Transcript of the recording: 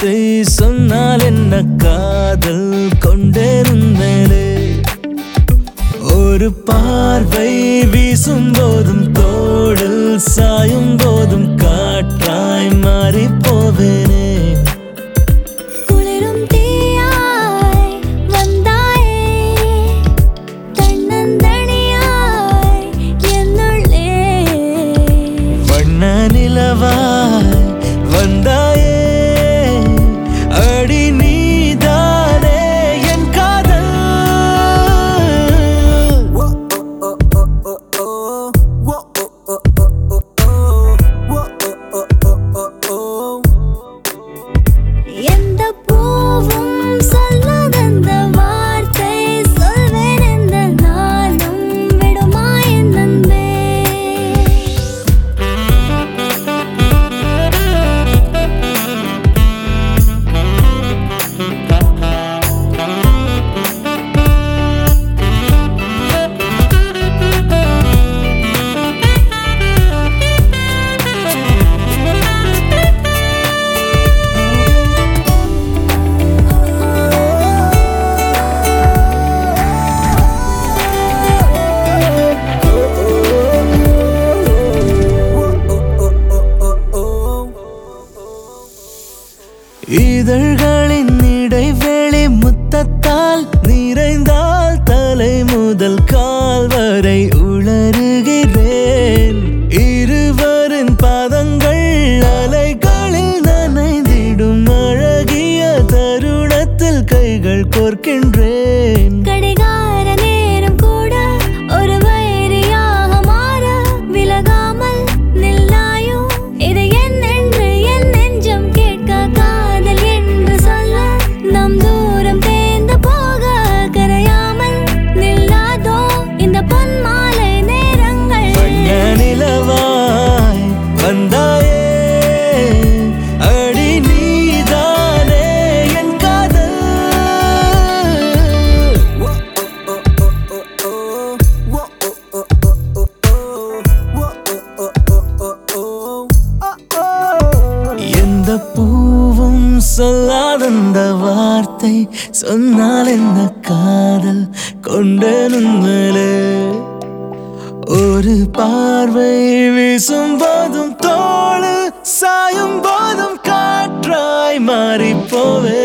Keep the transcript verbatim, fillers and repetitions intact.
வார்த்தை சொன்னால் என்ன காதல் கொண்டிருந்தேனே. ஒரு பார்வை வீசும் போதும் தோளில் சாயும் போதும் காற்றாய் மாறி போவேனே. நிலவாய் வந்தாயே அடி நீதானே என் காதல். எந்த பூவும் சொல்லாதந்த வார்த்தை சொல்வேன் எந்த நானும் விடுமா என் நண்பே. இதழ்களின் இடைவெளி முத்தத்தால் நிறைந்தால் தலை முதல் கால் வரை உளறுகிறேன். இருவரின் பாதங்கள் அலைகளில் நனைந்திடும் அழகிய தருணத்தில் கைகள் கோர்க்கின்றேன். கடிகார நேரம் கூட ஒரு வைரியாக மாற விலகாமல் நில்லாயோ. இது என்னென்று என் நெஞ்சம் கேட்க காதல் என்று சொல்ல நம் தூரம் தேர்ந்து போக கரையாமல் நில்லாதோ இந்த பொன்மாலை நேரங்கள். நிலவாய் வந்தாயே அடி நீதானே என் காதல். எந்த பூவும் சொல்லாதந்த வார்த்தை சொன்னால் என்ன காதல் கொண்டேனும் மேலே. ஒரு பார்வை வீசும் போதும் தோளு சாயும் போதும் காற்றாய் மாறி போவே.